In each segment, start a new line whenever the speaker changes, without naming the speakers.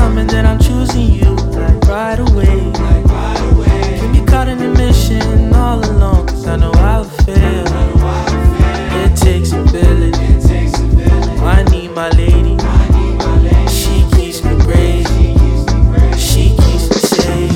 coming, then I'm choosing you like right away. Can be caught in a mission all alone, cause I know I'll fail. It takes a village. I need my lady. She keeps me brave. She keeps me safe.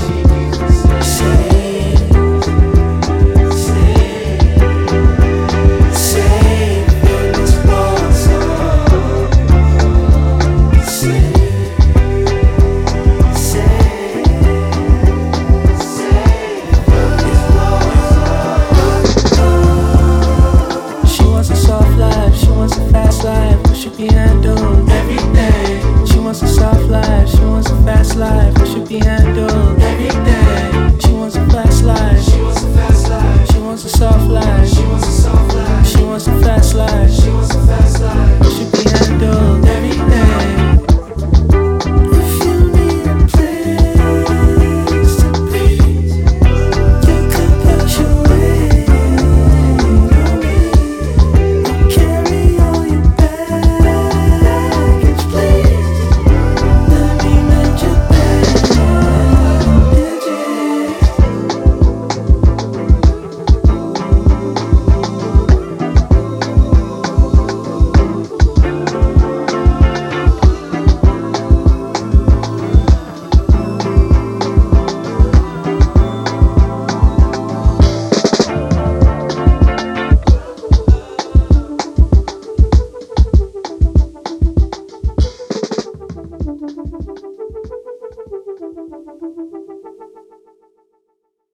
Should be handled every day. She wants a soft life, she wants a fast life, it should be handled.